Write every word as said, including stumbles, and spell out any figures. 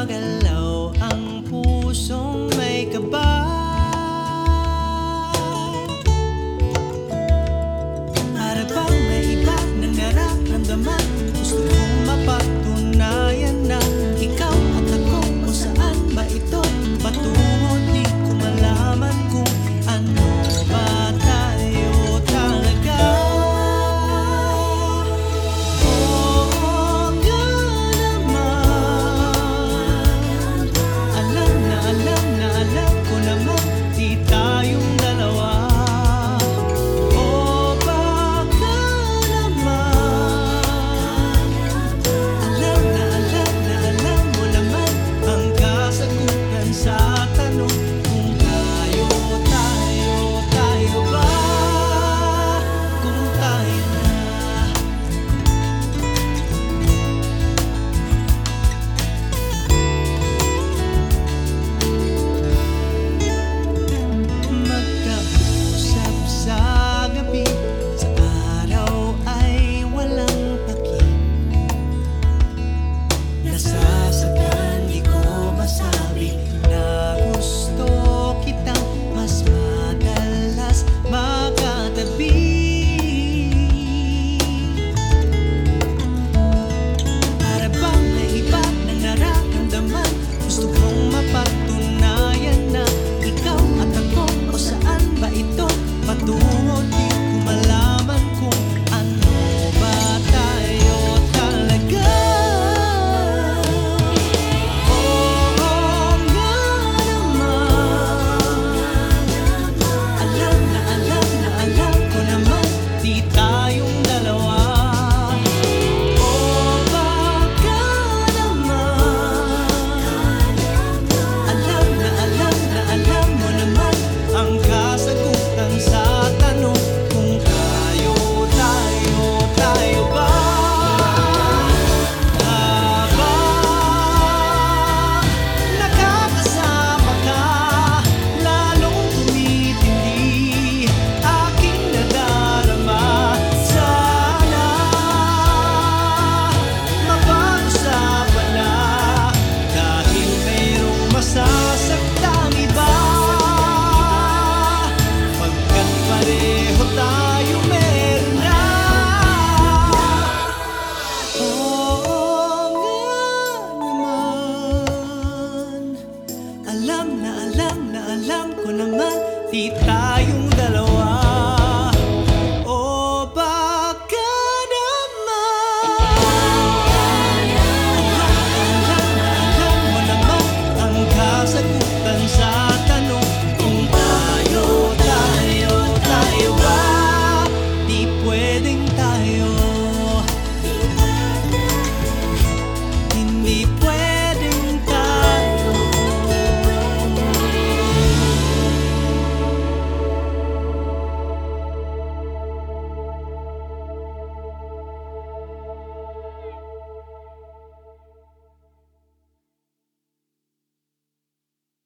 gumagalaw ang pusong may kaba. Para bang may iba na nararamdaman, gusto kong mapatunayan na ikaw at ako kung saan ba ito patungo. Di ko malaman kung ano ba tayo talaga. Oo ka naman, alam na alam na alam ko naman di tayong dalawa. O baka naman, alam na alam na alam mo naman ang kasagutan sa tanong kung tayo, tayo, tayo ba? Kung tayo na. Magkausap sa gabi, sa araw ay walang paki. Nasasaktan, di ko masabi na gusto kitang mas madalas makatabi. Para bang may iba na nararamdaman, gusto ko